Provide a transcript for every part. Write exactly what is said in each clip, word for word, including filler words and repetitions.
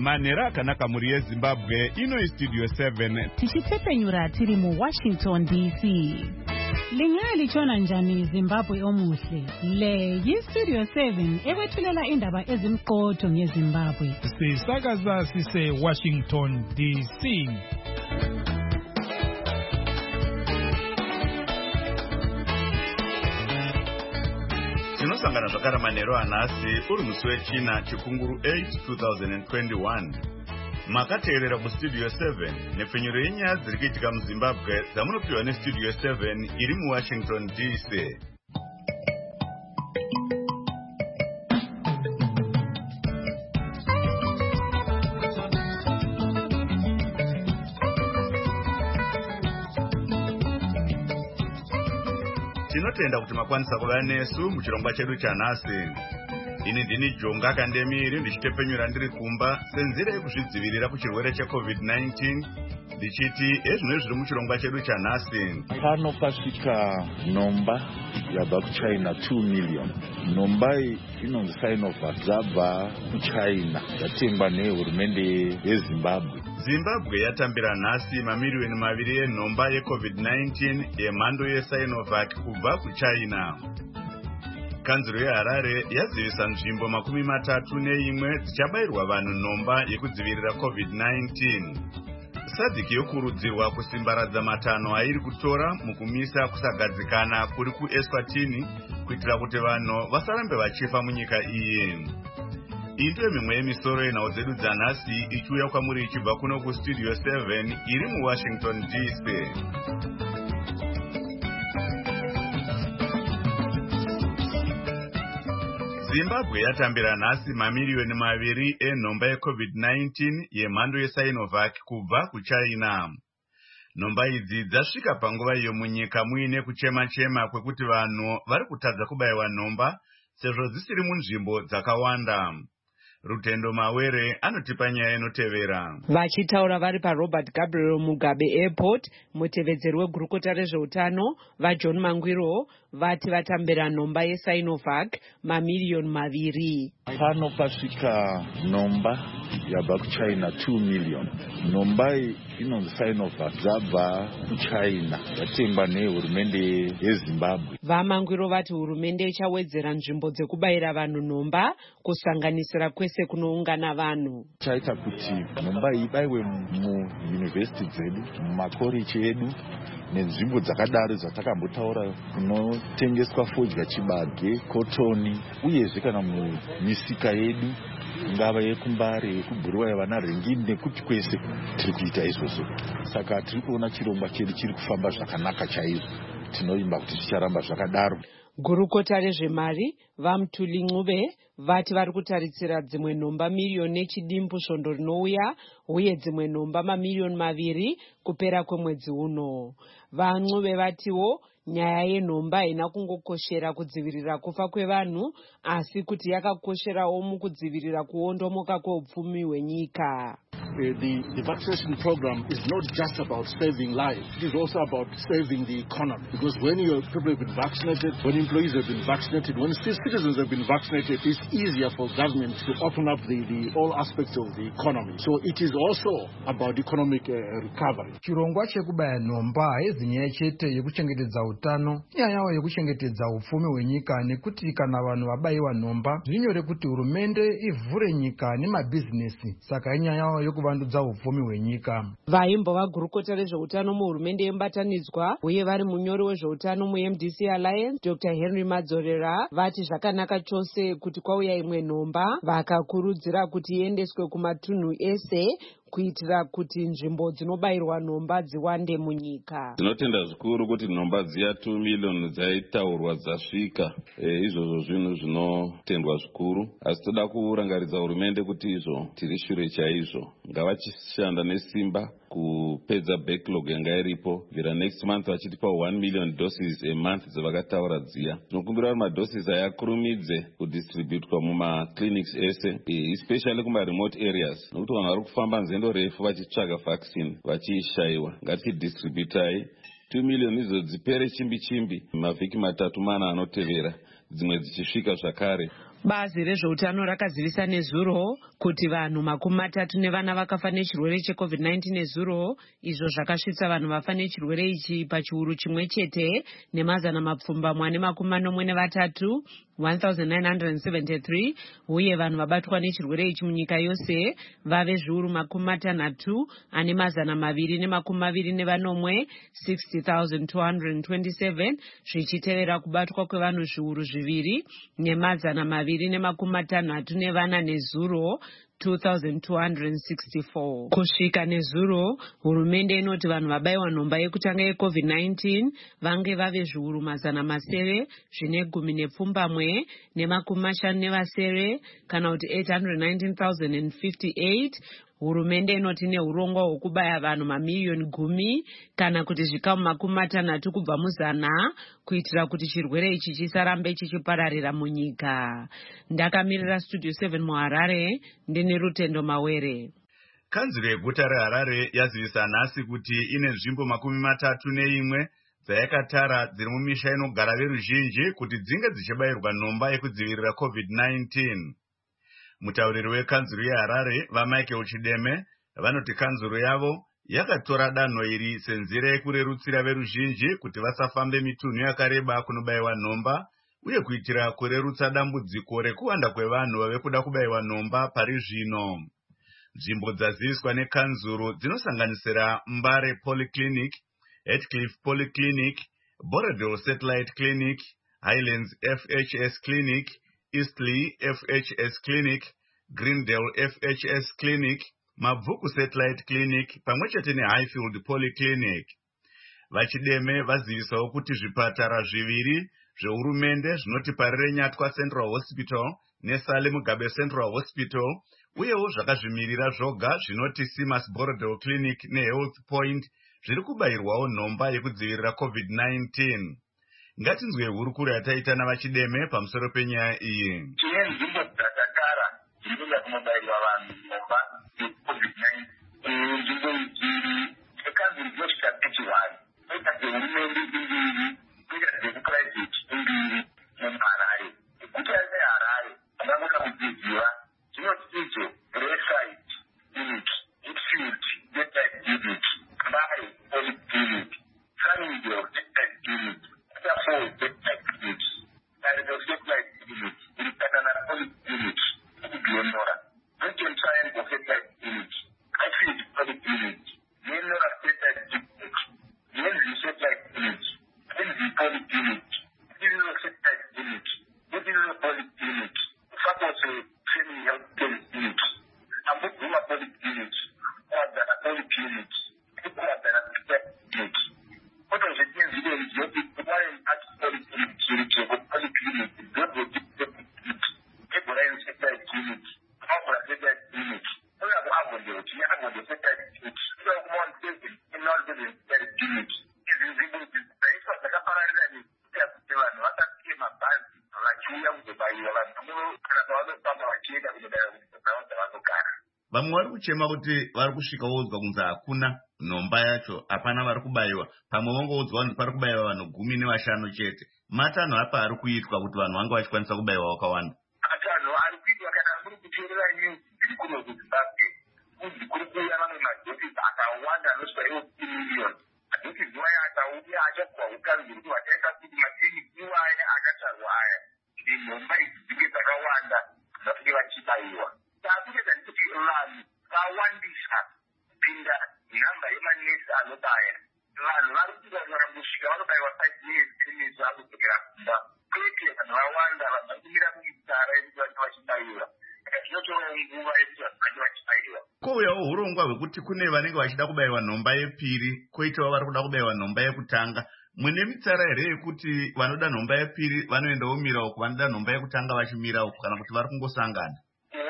Manera akanaka muri yeZimbabwe ino Studio seven. Tichitepenyura tiri mu Washington D C. Lingali chona njani Zimbabwe omuhle. Le yi Studio seven ekwethulela indaba ezimqotho ngeZimbabwe. Sisakaza sise Washington D C. Tinosangana zvakara manheru anhasi uri musi wechina chikunguru eight two thousand twenty-one. Makateerera kuStudio seven nepfenyuro yenyaya dziri kuitika muZimbabwe dzamunopiwa neStudio seven iri muWashington D C. Tinotenda kuti makwanisa kuva nesu muchirongwa chedu chanhasi. Ini ndini Jonga Kandemiri ndichitepenyura ndiri kumba senzira yekuzvidzivirira kuchirwere cheCovid nineteen ndichiti ezvino zviri muchirongwa chedu chanhasi. Pano pasvika nomba yabva kuChina two million. Nomba inonzi Sinovac dzabva kuChina yatengwa nehurumende yeZimbabwe. Zimbabwe yatambira nhasi mamiriyoni maviri enhomba yeCovid nineteen yemhando yeSinovac kubva kuChina. Kanzuro yeHarare yazivisa nzvimbo makumi matatu neimwe dzichabayirwa vanhu nhomba yekudzivirira COVID nineteen. Sadhiki yokurudzirwa kusimbaradza matanho airi kutora mukumisa kusagadzikana kuri kuEswatini kuitira kuti vanhu vasarambe vachifa munyika iyi. Iyi ndiyo mimwe yemisoro yenhau dzedu dzanhasi ichiuya kwamuri ichibva kuno kuStudio seven iri muWashington D C. Zimbabwe yatambira nhasi mamiriyoni maviri enhomba yeCovid nineteen yemhando yeSinovac kubva kuChina. Nhomba idzi dzasvika panguva iyo munyika muine kuchema-chema kwekuti vanhu vari kutadza kubayiwa nhomba sezvo dzisiri munzvimbo dzakawanda. Rutendo Mawere anotipa nyaya inotevera. Vachitaura vari paRobert Gabriel Mugabe Airport, mutevedzeri wegurukota rezveutano vaJohn Mangwiro vati vatambira nhomba yeSinovac mamiriyoni maviri. Pano pasvika nomba yabva kuChina two million. Nomba inonzi Sinovac dzabva kuChina yatengwa nehurumende yeZimbabwe. VaMangwiro vati hurumende ichawedzera nzvimbo dzekubayira vanhu nhomba kusanganisira kwese kunoungana vanhu. Chaita kuti nhomba ibayiwe muuniversity dzedu, mumakoreji edu nenzvimbo dzakadaro dzatakambotaura kunotengeswa fodya, chibage, kotoni uyezve kana mumisika yedu ingava yekumbare, yekubhuriwa yevana Rengini nekuti kwese tiri kuita izvozvo. Saka tiri kuona chirongwa chedu chiri kufamba zvakanaka chaizvo. Tinoimba kuti zvicharamba zvakadaro. Gurukota rezvemari vaMutuli Ncube vati vari kutarisira dzimwe nhomba miriyoni nechidimbu svondo rinouya uye dzimwe nhomba mamiriyoni maviri kupera kwemwedzi uno. VaNcube vatiwo nyaya yenhomba haina kungokoshera kudzivirira kufa kwevanhu asi kuti yakakosherawo mukudzivirira kuondomoka kweupfumi hwenyika. Uh, the, the vaccination program is not just about saving lives, it is also about saving the economy. Because when your people have been vaccinated, when employees have been vaccinated, when citizens have been vaccinated, it's easier for government to open up the, the all aspects of the economy. So it is also about economic uh, recovery. Chirongwa chekubaya nhomba haizinyaya chete yekuchengetedza utano, nyanyawo yekuchengetedza upfumi hwenyika, nekuti kana vanhu vabayiwa nhomba zvinyore kuti hurumende ivhure nyika nemabhizinesi, saka inyanyawo yekuvandudza upfumi hwenyika. Vaimbova gurukota rezveutano muhurumende yemubatanidzwa uye vari munyori wezveutano muM D C Alliance Doctor Henry Madzorera vati zvakanaka chose kuti kwauya imwe nhomba, vakakurudzira kuti iendeswe kumatunhu ese kuitira kuti nzvimbo dzinobayirwa nhomba dziwande munyika. Tinotenda zvikuru kuti nhomba dziya two million dzaitaurwa dzasvika. E, izvozvo zvinhu zvinotendwa zvikuru. Asi toda kurangaridza hurumende kuti izvo tiri shure chaizvo. Ngavachishanda nesimba kupedza backlog yanga iripo. Bvira next month vachitipa one million doses a month dzavakataura dziya. Tinokumbira kuti madoses aya akurumidze kudistributwa mumaclinics ese, especially kuma remote areas. Nokuti vanhu vari kufamba nzendo refu vachitsvaga vaccine vachiishayiwa. Ngatidistributai two million idzo dzipere chimbi chimbi mavhiki matatu mana anotevera, dzimwe dzichisvika zvakare. Bazi rezveutano rakazivisa nezuro kuti vanhu makumi matatu nevana vakafa nechirwere checovid nineteen nezuro, izvo zvakasvitsa vanhu vafa nechirwere ichi pachiuru chimwe chete nemazana mapfumbamwe ane makumi manomwe nevatatu one thousand nine hundred seventy-three, uye vanhu vabatwa nechirwere ichi munyika yose vave zviuru makumi matanhatu ane mazana maviri nemakumi maviri nevanomwe sixty thousand two hundred twenty-seven, zvichitevera kubatwa kwevanhu zviuru zviviri nemazana maviri nemakumi matanhatu nevana nezuro two thousand two hundred sixty-four. Kusvika nezuro, hurumende inoti vanhu vabayiwa nhomba yekutanga yecovid nineteen vange vave zviuru mazana masere zvine gumi nepfumbamwe nemakumi mashanu nevasere, kana kuti eight hundred nineteen thousand fifty-eight. Hurumende inoti neurongwa hwekubaya vanhu mamiliyoni gumi kana kuti zvikamu makumi matanhatu kubva muzana kuitira kuti chirwere ichi chisarambe chichipararira munyika. Ndakamirira studio seven muHarare, ndini Rutendo Mawere. Kanzuro yeguta reHarare yazivisa nhasi kuti ine nzvimbo makumi matatu neimwe dzayakatara dziri mumisha inogara veruzhinji kuti dzinge dzichibayirwa nhomba yekudzivirira covid nineteen. Mutauriri wekanzuro yeHarare vaMichael Chideme vanoti kanzuro yavo yakatora danho iri senzira yekurerutsira veruzhinji kuti vasafambe mitunhu yakareba kunobayiwa nhomba uye kuitira kurerutsa dambudziko rekuwanda kwevanhu vave kuda kubayiwa nhomba pari zvino. Nzvimbo dzaziviswa nekanzuro dzinosanganisira Mbare Polyclinic, Heathcliff Polyclinic, Borodale Satellite Clinic, Highlands F H S Clinic, Eastleigh F H S Clinic, Greendale F H S Clinic, Mabvuku Satellite Clinic pamwechete neHighfield Polyclinic. Vachideme vazivisawo kuti zvipatara zviviri zvehurumende zvinoti Parire Nyatwa Central Hospital neSale Mugabe Central Hospital uyewo zvakazvimirira zvoga zvinoti Simas Borodale Clinic neHealth Point zviri kubayirwawo nhomba yekudzivirira covid nineteen. Ngatinzwe hurukuro yataita navachideme pamusoro penyaya iyi. Tine nzvimbo dzakagara dzinoda kunobayirwa vanhu nhomba yecovid nineteen. Nzvimbo idzi ekanzuro dzinosvika thirty-one, koita dzehurumende imbiri, koita dzekupuraivheti imbiri muHarare. Guta reHarare vanogona kudzidziva dzinoti idzo Riverside Clinic, Heathfield Satellite Clinic, Mbare Polyclinic, Sunningdale Satellite Clinic, Four Satellite Clinic, Parallel Satellite Clinic, Irikanana Polyclinic, Kubiondora, Britain Triangle Satellite Clinic, Highfield Polyclinic, Yenora Satellite Clinic, Yenzi Satellite Clinic, Yenzi Polyclinic, Yenzi Satellite Clinic, Yenzi Polyclinic, Fakose Family Health Clinic, Ambukuma Polyclinic, Kwadana Polyclinic, Kwadana Satellite Clinic. What does it mean? Video is not requiring us Polyclinic, Polyclinic, Polyclinic, Ebrahim Satellite Clinic, Abra Satellite Clinic. We have Abra, we have Abra Satellite Clinic. We have one taken in Northern Satellite Clinic. It is able to say that the Caparani has given what I came about, like you have to buy your land. I'm going to other stuff like you have to buy the car. Vamwe vari kuchema kuti vari kusvika voudzwa kunzi hakuna nhomba yacho, hapana vari kubayiwa. Pamwe vongoudzwa kuti pari kubayiwa vanhu gumi nevashanu chete. Matanho apa ari kuitwa kuti vanhu vange vachikwanisa kubayiwa vakawanda. Matanho ari kuitwa kana muri kuteerera news dziri kuno kuZimbabwe. Kunzi kuri kuuya mamwe madhokisi akawanda anosvika iwo fifty million. Madhokisi iwaya akauya achakwa ukanzi kuti vataita kuti makiriniki iwaya akatarwa aya kuti nhomba idzi dzinge dzakawanda vanenge vachibayiwa. Takuita kuti vanhu vawandisa kupinda nhamba yemanesi anobaya. Vanhu vari kutoona kusvika vanobayiwa five minutes three minutes vakudzokera kumba. Kwete vanhu vawanda vasakumira kuitara yekuti vange vachibayiwa. Zvinotora nguva yekuti vange vachibayiwa. Kwouyawo urongwa hwekuti kune vanenge vachida kubayiwa nhomba yepiri, koitawo vari kuda kubayiwa nhomba yekutanga. Mune mitsara here yekuti vanoda nhomba yepiri vanoenda vomira uku, vanoda nhomba yekutanga vachimira uku, kana kuti vari kungosangana?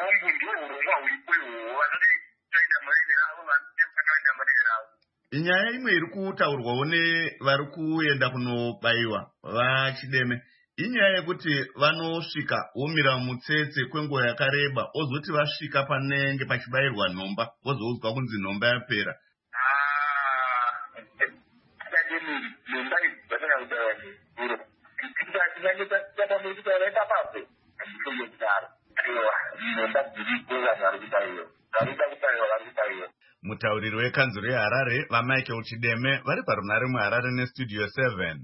Nyaya imwe iri kutaurwawo nevari kuenda kunobayiwa vachideme inyaya yekuti vanosvika vomira mutsetse kwenguva yakareba, ozoti vasvika panenge pachibayirwa nhomba vozoudzwa kunzi nhomba yapera. Nhomba idzi dzakaudawa nezuro. nhomba dziriko vanhu vari kubayiwa vari kuda kubayiwa vari kubayiwa. Mutauriri wekanzuro yeHarare vaMichael Chideme vari parunare muHarare nestudio seven.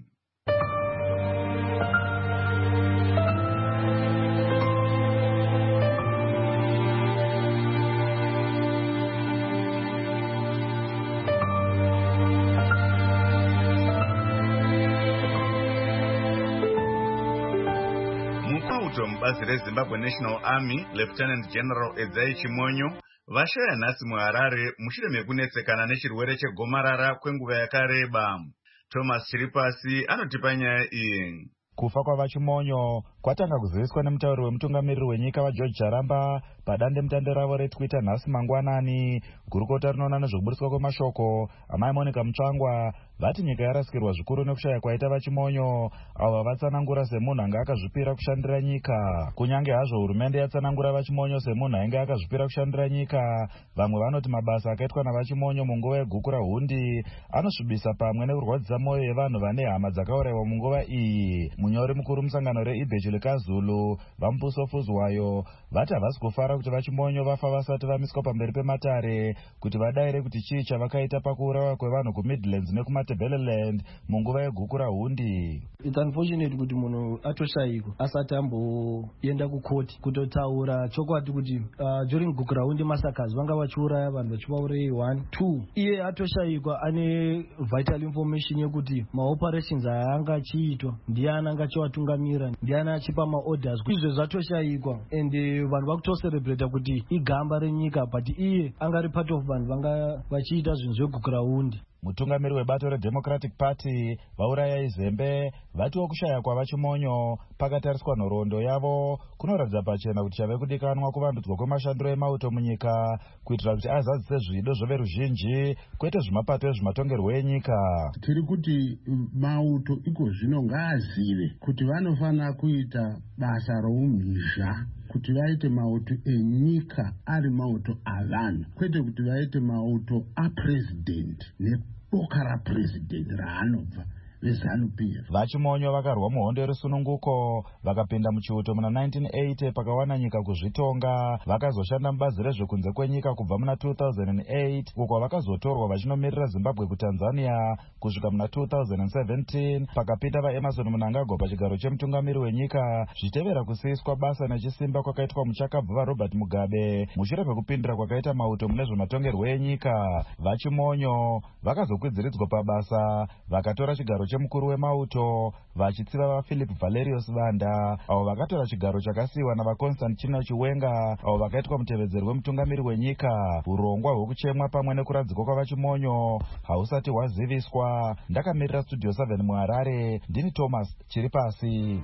Mubazi reZimbabwe National Army Lieutenant General Edzai Chimonyo vashaya nhasi muHarare mushure mekunetsekana nechirwere chegomarara kwenguva yakareba. Thomas Chiripasi anotipa nyaya iyi. Kufa kwavaChimonyo kwatanga kuziviswa nemutauri wemutungamiriri wenyika vaGeorge Charamba padande mutande ravo reTwitter nhasi mangwanani. Gurukota rinoona nezvekuburiswa kwemashoko amai Monica Mutsvangwa vati nyika yarasikirwa zvikuru nekushaya kwaita vaChimonyo avo vatsanangura semunhu anga akazvipira kushandira nyika. Kunyange hazvo hurumende yatsanangura vaChimonyo semunhu ainge akazvipira kushandira nyika, vamwe vanoti mabasa akaitwa navaChimonyo munguva yeguku rahundi anosvibisa pamwe nekurwadzisa mwoyo yevanhu vane hama dzakaurayiwa munguva iyi. Munyori mukuru musangano reIbhechile KaZulu Vambuso Fuzwayo vati havasi kufara kuti vaChimonyo vafa vasati vamiswa pamberi pematare kuti vadayire kuti chii chavakaita pakuurayiwa kwevanhu kuMidlands nekumaTebeleland munguva yeguku rahundi. It's unfortunate kuti munhu atoshayikwa asati amboenda kukoti kutotaura chokwadi kuti uh, during guku rahundi massacres vanga vachiuraya vanhu vachivaurayei one two iye atoshayikwa ane vital information yekuti maoperations aanga achiitwa ndiani anga achivatungamira ndiani achipa maorders izvo zvatoshayikwa ende vanhu vakutocelebrata kuti igamba renyika but iye anga ari part of vanhu vanga vachiita zvinhu zveguku rahundi. Mutungamiri webato reDemocratic Party vaurayai Zembe vatiwo kushaya kwavaChimonyo pakatariswa nhoroondo yavo kunoratidza pachena kuti chave kudikanwa kuvandudzwa kwemashandiro emauto munyika kuitira kuti azadzise zvido zveveruzhinji kwete zvimapato ezvimatongerwo enyika. Tiri kuti mauto iko zvino ngaazive kuti vanofanira kuita basa roumhizha kuti vaite mauto enyika ari mauto avanhu kwete kuti vaite mauto apresident neboka rapresident raanobva veZANU-P F. VaChimonyo vakarwa muhondo yerusununguko vakapinda muchiuto muna nineteen eighty pakawana nyika kuzvitonga, vakazoshanda mubazi rezvekunze kwenyika kubva muna two thousand eight uko vakazotorwa vachinomirira Zimbabwe kuTanzania kusvika muna two thousand seventeen pakapinda vaEmerson Mnangagwa pachigaro chemutungamiri wenyika zvichitevera kusiyiswa basa nechisimba kwakaitwa muchakabva vaRobert Mugabe mushure pekupindira kwakaita mauto mune zvematongerwo enyika. VaChimonyo vakazokwidзiridzwa pabasa vakatora chigaro chemukuru wemauto vachitsiva vaPhilip Valerius Vanda avo vakatora chigaro chakasiyiwa navaConstant Chino Chiwenga avo vakaitwa mutevedzeri wemutungamiri wenyika. Urongwa hwekuchemwa pamwe nekuradzikwa kwavaChimonyo hausati hwaziviswa. Ndakamirira studio seven muHarare, ndini Thomas Chiripasi.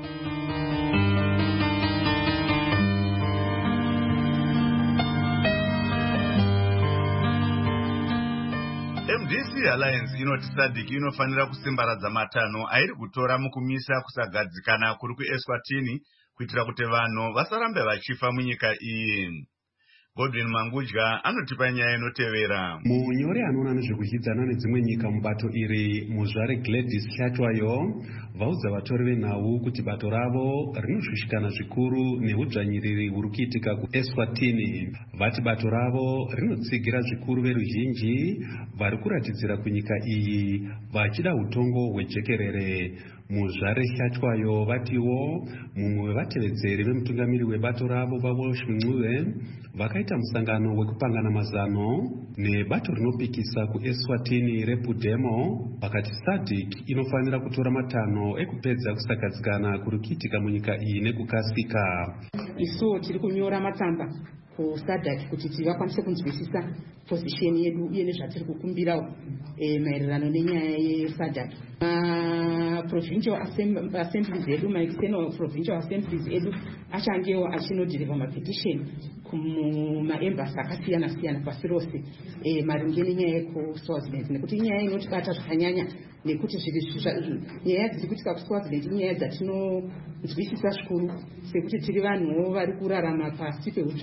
M D C Alliance inoti SADC inofanira kusimbaradza matanho airi kutora mukumisa kusagadzikana kuri kuEswatini kuitira kuti vanhu vasarambe vachifa munyika iyi. Godwin Mangudya anotipa nyaya inotevera. Munyori anoona nezvekudyidzana nedzimwe nyika mubato iri muzvare Gladys Chatwayo vaudza vatori venhau kuti bato ravo rinoshushikana zvikuru neudzvanyiriri huri kuitika kuEswatini. Vati bato ravo rinotsigira zvikuru veruzhinji vari kuratidzira kunyika iyi vachida utongo hwejekerere. Muzvare Chatwayo vatiwo mumwe wevatevedzeri vemutungamiri webato ravo vaWalsh Mncube vakaita musangano wekupangana mazano nebato rinopikisa kuEswatini rePudemo vakati SADC inofanira kutora matanho ekupedza kusagadzikana kuri kuitika munyika iyi nekukasika. Isu tiri kunyora matsamba kuSADC kuti tivakwanise kunzwisisa position yedu uye nezvatiri kukumbirawo e, maererano nenyaya yeSADC. Provincial assemblies edu ma-external provincial assemblies edu achangewo achinodhireva mapetition kumaembassy akasiyana siyana pasi rose e, maringe nenyaya yekuswaziland nekuti inyaya inotibata zvakanyanya nekuti nyaya dziri kuitika kuswaziland inyaya dzatinonzwisisa zvikuru sekuti tiri vanhuwo vari kurarama pasi peudzvanyiriri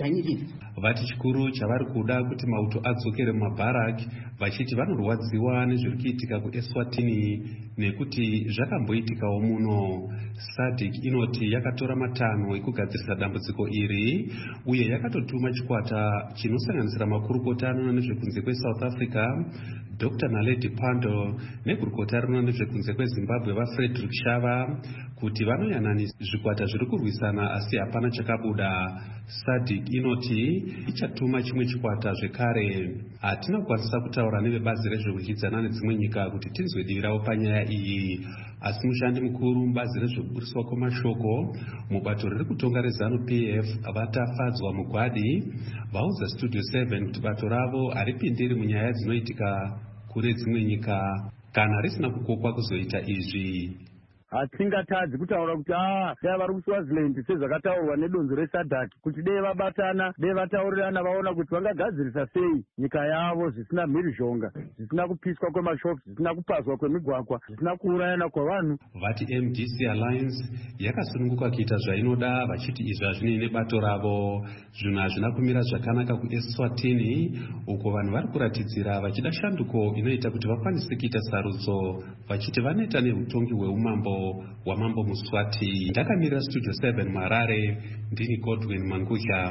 vati chikuru chavari kuda kuti mauto adzokere mumabharaki, vachiti vanorwadziwa nezviri kuitika kuEswatini nekuti zvakamboitikawo muno. SADC inoti yakatora matanho ekugadzirisa dambudziko iri uye yakatotuma chikwata chinosanganisira makurukota anoona nezvekunze kweSouth Africa Doctor Naledi Pandor negurukota rinoona nezvekunze kweZimbabwe vaFrederick Shava kuti vanoyananisa zvikwata zviri kurwisana asi hapana chakabuda. SADC inoti ichatuma chimwe chikwata zvekare. Hatina kukwanisa kutaura nevebazi rezvekudyidzana nedzimwe nyika kuti tinzwe divi ravo panyaya iyi, asi mushandi mukuru mubazi rezvekuburiswa kwemashoko mubato riri kutonga reZANU P F vatafadzwa mugwadi vaudza Studio seven kuti bato ravo haripindiri munyaya dzinoitika kure dzimwe nyika kana risina kukokwa kuzoita izvi. Hatingatadzi kutaura kuti ah dai vari kuSwaziland sezvakataurwa nedonzo reSADC kuti dai vabatana dai vataurirana vaona kuti vangagadzirisa sei nyika yavo zvisina mhirizhonga, zvisina kupiswa kwemashopu, zvisina kupazwa kwemigwagwa, zvisina kuurayana kwavanhu. Vati M D C Alliance yakasununguka kuita zvainoda vachiti izvi hazvinei nebato ravo. Zvinhu hazvina kumira zvakanaka kuEswatini uko vanhu vari kuratidzira vachida shanduko inoita kuti vakwanise kuita sarudzo vachiti vanoita neutongi hweumambo wamambo Muswati. Ndakamirira Studio seven Harare, ndini Godwin Mangudya.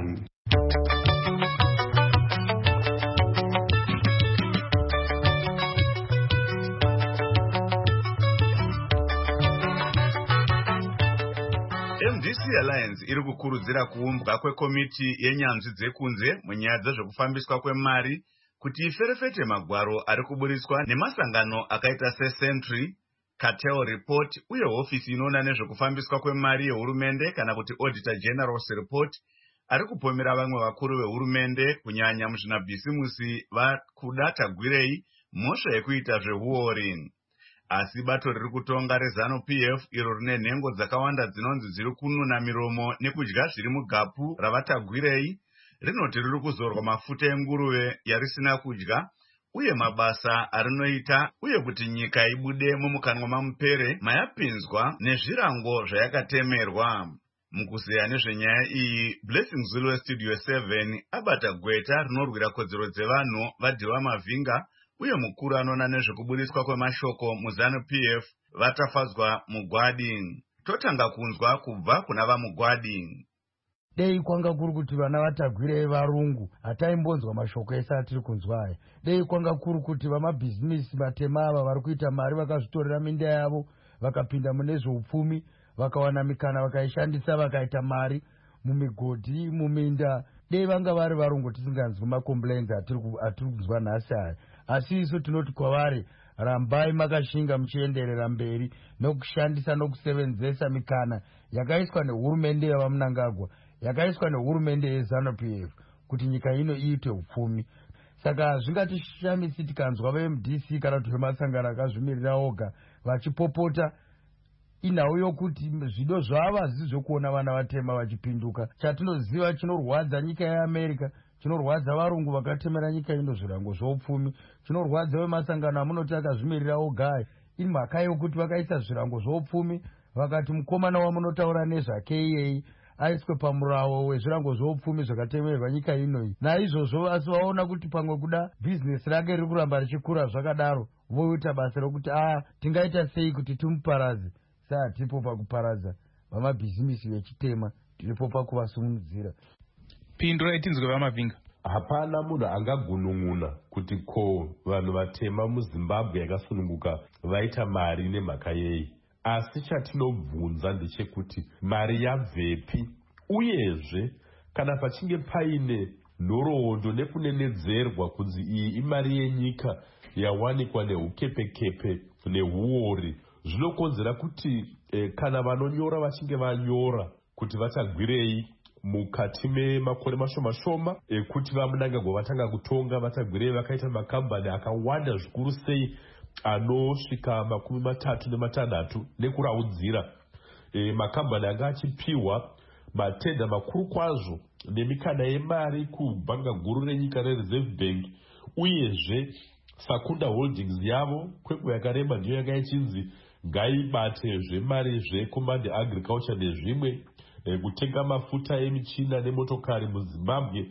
M D C Alliance iri kukurudzira kuumbwa kwekomiti yenyanzvi dzekunze munyaya dzezvekufambiswa kwemari kuti iferefete magwaro ari kuburiswa nemasangano akaita seSentry, Cartel Report uye hofisi inoona nezvekufambiswa kwemari yehurumende kana kuti Auditor General's Report ari kupomera vamwe vakuru vehurumende kunyanya muzvinabhisimusi vakuda tagwirei mhosva yekuita zvehuori. Asi bato riri kutonga reZANU P F iro rine nhengo dzakawanda dzinonzi dziri kununa miromo nekudya zviri mugapu ravatagwirei rinoti riri kuzorwa mafuta enguruve yarisina kudya uye mabasa arinoita uye kuti nyika ibude mumukanwa mamupere mayapinzwa nezvirango zvayakatemerwa. Mukuzeya nezvenyaya iyi, Blessing Zulu weStudio seven abata gweta rinorwira kodzero dzevanhu vadhiwa mavhinga uye mukuru anoona nezvekuburiswa kwemashoko muZANU P F vatafadzwa mugwadi. Totanga kunzwa kubva kuna vamugwadi. Dei kwanga kuri kuti vana vatagwirei varungu hataimbonzwa mashoko ese atiri kunzwa aya. Dei kwanga kuri kuti vamabhizinisi matema ava vari kuita mari vakazvitorera minda yavo vakapinda mune zveupfumi vakawana mikana vakaishandisa vakaita mari mumigodhi muminda. Dei vanga vari varungu tisinganzwi makomplaints atiri kunzwa nhasi aya. Asi isu tinoti kwavari rambai makashinga muchienderera mberi nokushandisa nokusevenzesa mikana yakaiswa nehurumende yavaMnangagwa, yakaiswa nehurumende yeZANU P F kuti nyika ino iite upfumi. Saka hazvingatishamisi tikanzwa veM D C kana kuti vemasangano akazvimirira oga vachipopota inhau yokuti zvido zvavo hazisi zvokuona vana vatema vachipinduka. Chatinoziva chinorwadza nyika yeAmerica, chinorwadza varungu vakatemera nyika ino zvirango zvoupfumi, chinorwadza vemasangano amunoti akazvimirira oga ini mhaka yokuti vakaisa zvirango zvoupfumi vakati mukomana wamunotaura nezvake iyei aiswe pamurawo wezvirango zvoupfumi zvakatemerwa nyika inoi. Naizvozvo asi vaona kuti pamwe kuda bhizinesi rake riri kuramba richikura zvakadaro voita basa rokuti ah tingaita sei kuti timuparadze. Saa tipo pakuparadza vamabhizinesi vechitema, tiripo pakuvasumudzira. Pindura itinzwe vamavhinga. Hapana munhu angagunun'una kuti ko vanhu vatema muZimbabwe yakasununguka vaita mari nemhaka yei. Asi chatinobvunza ndechekuti mari yabvepi, uyezve kana pachinge paine nhoroondo nekunenedzerwa kunzi iyi imari yenyika yawanikwa neukepekepe nehuori, zvinokonzera kuti eh, kana vanonyora vachinge vanyora kuti vatagwirei mukati memakore mashoma shoma ekuti vaMnangagwa vatanga kutonga vatagwirei vakaita makambani akawanda zvikuru sei anosvika makumi matatu nematanhatu nekuraudzira. E, makambani anga achipiwa matenda makuru kwazvo nemikana yemari kubhanga guru renyika reReserve Bank, uyezve Sakunda Holdings yavo kwekwe yakareba ndiyo yanga ichinzi ngaibate zvemari zveCommand Agriculture nezvimwe, e, kutenga mafuta emichina nemotokari muZimbabwe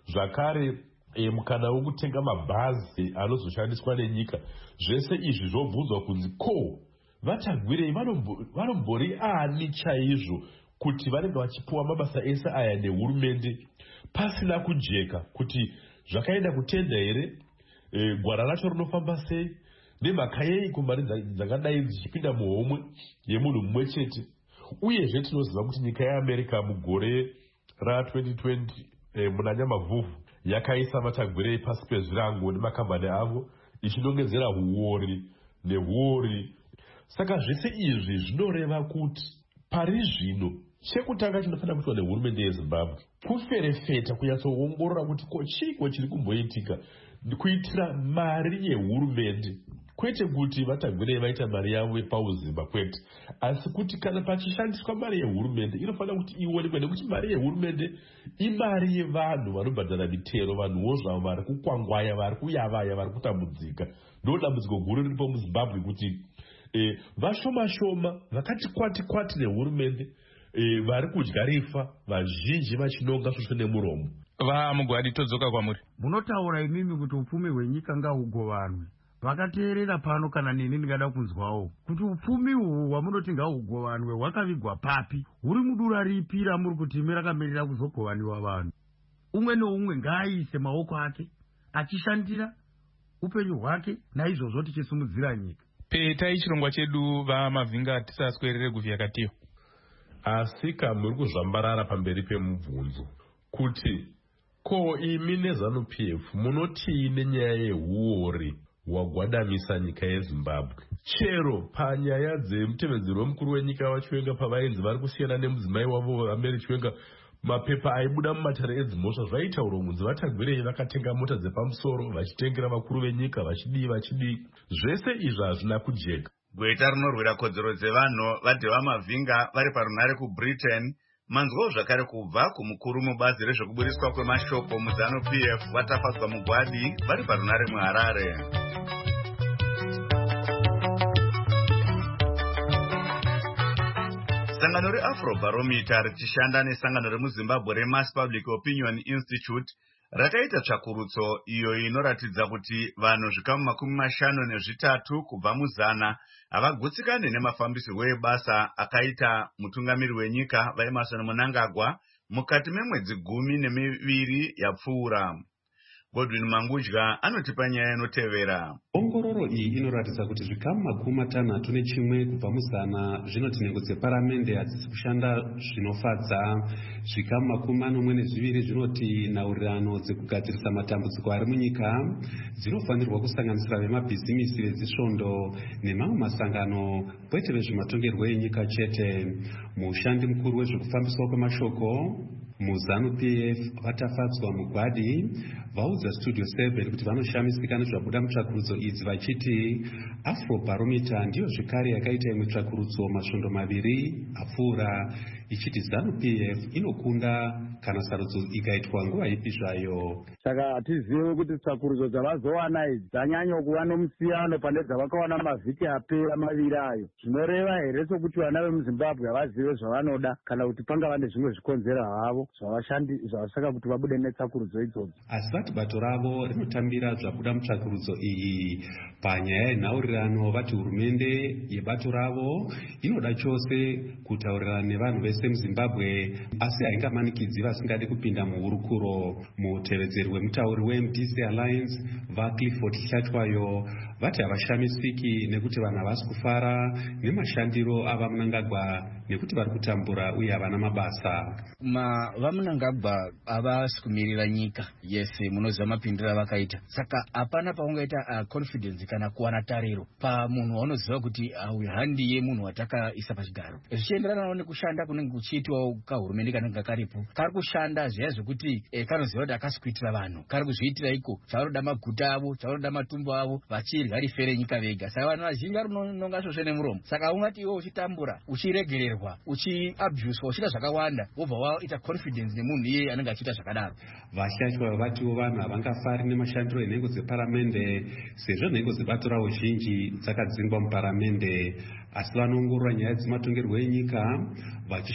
zvakare e, mukana wekutenga mabhazi anozoshandiswa nenyika. Zvese izvi zvobvunzwa kunzi ko vatagwirei vanombori ani chaizvo kuti vanenge vachipuwa mabasa ese aya nehurumende pasina kujeka, kuti zvakaenda kutenda here, e, gwara racho rinofamba sei, nemhaka yei kumari dzangadai dzichipinda muhomwe yemunhu mumwe chete. Uyezve tinoziva kuti nyika yeAmerica mugore ra-twenty twenty e, muna Nyamavhuvhu yakaisa vatagwirei pasi pezvirango nemakambani avo ichinongedzera huori nehuori. Saka zvese izvi zvinoreva kuti pari zvino chekutanga chinofanira kuitwa nehurumende yeZimbabwe kuferefeta kunyatsoongorora kuti ko chiko chiri kumboitika kuitira mari yehurumende, kwete kuti vatagwirei vaita mari yavo pauzimba, kwete, asi kuti kana pachishandiswa mari yehurumende inofanira kuti ionekwe, nekuti mari yehurumende imari yevanhu vanobhadhara mitero, vanhuwo zvavo vari kukwangwaya, vari kuyavaya, vari kutambudzika. Ndo dambudziko guru riripo muZimbabwe kuti e, vashoma shoma vakati kwati kwati nehurumende e, vari kudya rifa, vazhinji vachinonga svosve nemuromo. Vamugwadi todzoka kwamuri. Munotaura imimi kuti upfumi hwenyika ngahugovanwe. Vakateerera pano kana nini ndingada kunzwawo kuti upfumi uhwu hwamunoti ngahugovanwe hwakavigwa papi, huri mudura ripi ramuri kuti imi rakamirira kuzogovaniwa vanhu. Umwe neumwe ngaaise maoko ake achishandira upenyu hwake, naizvozvo tichisimudzira nyika. Petai chirongwa chedu vaMavhinga tisaswerere kuvhiyakatiyo. Asi kamuri kuzvambarara pamberi pemubvunzo kuti ko imi neZANU-P F munotii nenyaya yehuori hwagwadamisa nyika yeZimbabwe? Chero panyaya dzemutevedzero wemukuru wenyika vaChiwenga pavainzi vari kusiyana nemudzimai wavo Ameri Chiwenga, mapepa aibuda mumatare edzimhosva zvaitaurwa kunzi vatagwirei vakatenga mota dzepamusoro vachitengera vakuru venyika vachidii vachidii. Zvese izvi hazvina kujeka. Gweta rinorwira kodzero dzevanhu vadheva Mavhinga vari parunhare kuBritain manzwawo zvakare kubva kumukuru mubazi rezvekuburiswa kwemashoko muZANU-P F vatafadzwa Mugwadi vari parunhare muHarare. Sangano reAfrobarometer richishanda nesangano remuZimbabwe reMass Public Opinion Institute rakaita tsvakurutso iyo inoratidza kuti vanhu zvikamu makumi mashanu nezvitatu kubva muzana havagutsikane nemafambisirwo ebasa akaita mutungamiri wenyika vaEmmerson Mnangagwa mukati memwedzi gumi nemiviri yapfuura. Godwin Mangudya anotipa nyaya inotevera. Ongororo iyi inoratidza kuti zvikamu makumi matanhatu nechimwe kubva muzana zvinoti nhengo dzeparamende hadzisi kushanda zvinofadza. Zvikamu makumi manomwe nezviviri zvinoti nhaurirano dzekugadzirisa matambudziko ari munyika dzinofanirwa kusanganisira vemabhizimisi, vezisvondo nemamwe masangano, kwete vezvematongerwo enyika chete. Mushandi mukuru wezvekufambiswa kwemashoko muZANU-P F vatafadzwa Mugwadi vaudza Studio seven kuti vanoshamisika nezvabuda mutsvakurudzo idzi vachiti Afrobarometer ndiyo zvekare yakaita imwe tsvakurudzo masvondo maviri apfuura ichiti ZANU-P F inokunda kana sarudzo ikaitwa nguva ipi zvayo. Saka hatizivi kuti tsvakurudzo dzavazowana idzi dzanyanya kuva nomusiyano pane dzavakawana mavhiki apera maviri ayo. Zvinoreva here sokuti vana vemuZimbabwe havazive zvavanoda kana kuti panga vane zvimwe zvikonzera havo zvavasaka kuti vabude netsvakurudzo idzodzo. Asi vati bato ravo rinotambira zvabuda mutsvakurudzo iyi panyaya yenhaurirano. Vati hurumende yebato ravo inoda chose kutaurirana nevanhu vese muZimbabwe, asi haingamanikidzi vasingadi kupinda muhurukuro. Mutevedzeri wemutauri weM D C Alliance vaClifford Hlatwayo vati havashamisiki nekuti vanhu havasi kufara nemashandiro ava Mnangagwa nekuti vari kutambura uye havana mabasa. Ma vaMnangagwa havasi kumirira nyika yese, munoziva mapindiro avakaita. Saka hapana paungaita uh, confidence kana kuwana tariro pamunhu waunoziva kuti uh, handi yemunhu watakaisa pachigaro. Zvichienderanawo nekushanda kunenge kuchiitwawo kahurumende kanenge karipo, kari kushanda zviya zvekuti eh, kanoziva kuti akasi kuitira vanhu, kari kuzviitira iko chavaroda maguta avo, chavaroda matumbu avo, vachirya rifere nyika vega. Saka vanhu vazhinji vari kunonga svosve nemuromo. Saka ungati iwe uchitambura, uchiregererwa, uchiabhuswa, uchiita zvakawanda, wobva waita confidence nemunhu iye anenge achiita zvakadaro. Vashachwa vatiwo vanhu havangafari nemashandiro enhengo dzeparamende sezvo nhengo dzebato ravo zhinji dzakadzingwa muparamende, asi vanoongorora nyaya dzematongerwo enyika vachishanda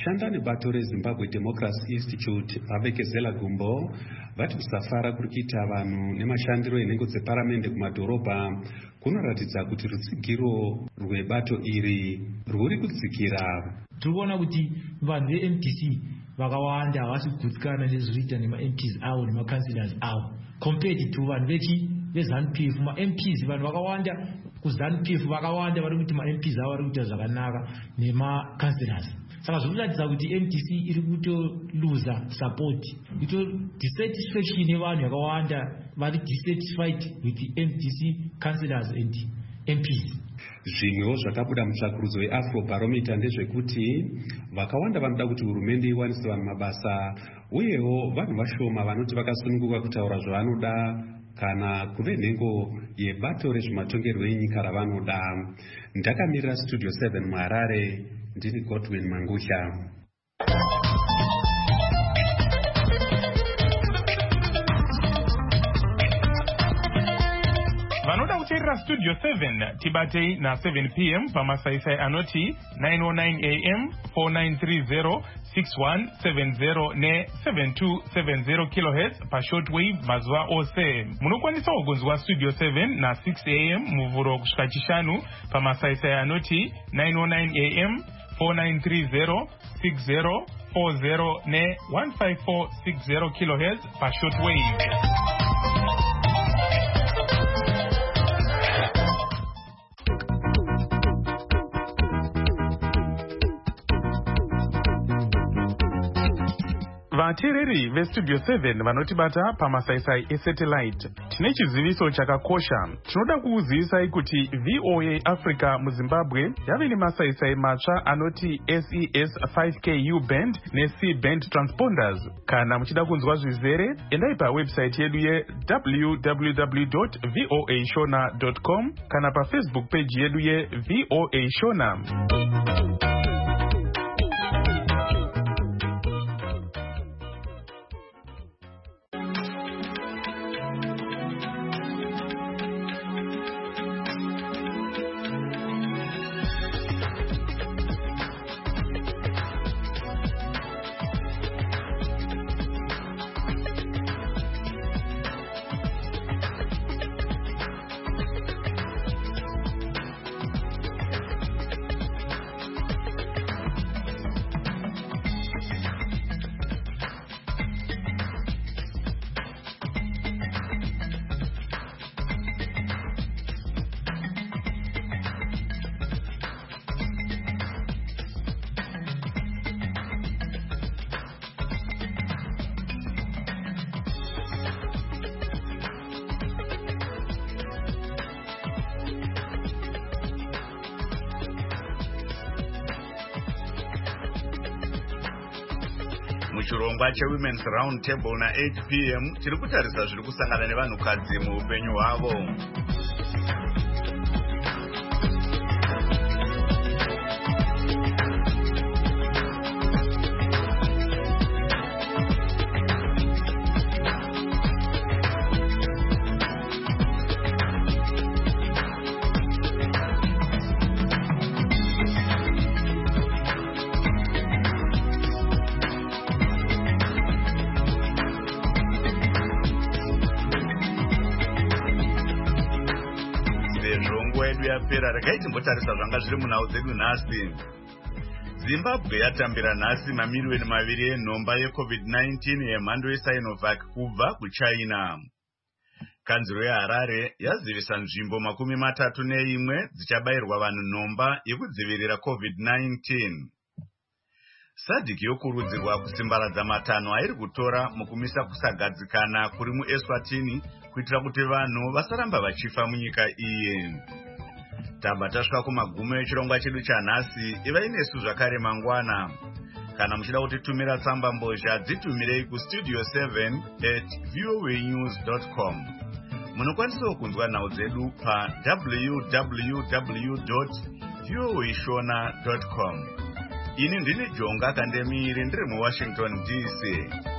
vashanda nebato reZimbabwe Democracy Institute vavekezela gumbo vati kusafara kuri kuita vanhu nemashandiro enhengo dzeparamende kumadhorobha kunoratidza kuti rutsigiro rwebato iri rwuri kudzikira. Tiri kuona kuti vanhu ve-M D C vakawanda havasi kugutsikana nezvinoita nema-M Ps avo nema-councillors avo compared to vanhu vechi veZANU P F. Ma-M Ps vanhu vakawanda kuZANU P F vakawanda vari kuti ma-M Ps avo vari kuita zvakanaka nema-councillors. Saka zvinoratidza kuti M D C iri kutoluza support, ito dissatisfaction yevanhu yakawanda vari dissatisfied with the M D C councillors and M Ps. Zvimwewo zvakabuda mutsvakurudzo weAfrobarometer ndezvekuti vakawanda vanoda kuti hurumende iwanise vanhu mabasa, uyewo vanhu vashoma vanoti vakasununguka kutaura zvavanoda kana kuve nhengo yebato rezvematongerwo enyika ravanoda. Ndakamirira Studio seven muHarare, ndini Godwin Mangusha. Vanoda kuteerera Studio seven tibatei na seven p m pamasaisai anoti nine oh nine a m four nine three zero six one seven zero ne seven two seven zero kilohertz pashortwave mazuva ose. Munokwanisa kugonzwa Studio seven na six a m muvhuro kusvika chishanu pamasaisai anoti nine oh nine a m four nine three zero six zero four zero ne one five four six zero kilohertz pashortwave. Vateereri veStudio seven vanotibata pamasaisai esatellite, tine chiziviso chakakosha. Tinoda kukuzivisai kuti V O A Africa muZimbabwe yave nemasaisai matsva anoti S E S five K U band neC band transponders. Kana muchida kunzwa zvizere, endai pawebsite yedu ye w w w dot voa shona dot com kana paFacebook page yedu ye V O A Shona. Muchirongwa cheWomen's Round Table na eight p m tiri kutarisa zviri kusangana nevanhukadzi muupenyu hwavo. Yapera regai timbotarisa zvanga zviri munhau dzedu nhasi. Zimbabwe yatambira nhasi mamiliyoni maviri enhomba yeCovid nineteen yemhando yeSinovac kubva kuChina. Kanzuro yeHarare yazivisa nzvimbo makumi matatu neimwe dzichabayirwa vanhu nhomba yekudzivirira COVID nineteen. Sadhiki yokurudzirwa kusimbaradza matanho airi kutora mukumisa kusagadzikana kuri muEswatini kuitira kuti vanhu vasaramba vachifa munyika iyi. Tamba tasvika kumagumo echirongwa chedu chanhasi. Ivai nesu zvakare mangwana. Kana muchida kutitumira tsamba mbozha dzitumirei kustudio seven at voa news dot com. Munokwanisawo kunzwa nhau dzedu pa w w w dot voa shona dot com. Ini ndini Jonga Kandemiri ndiri muWashington D C.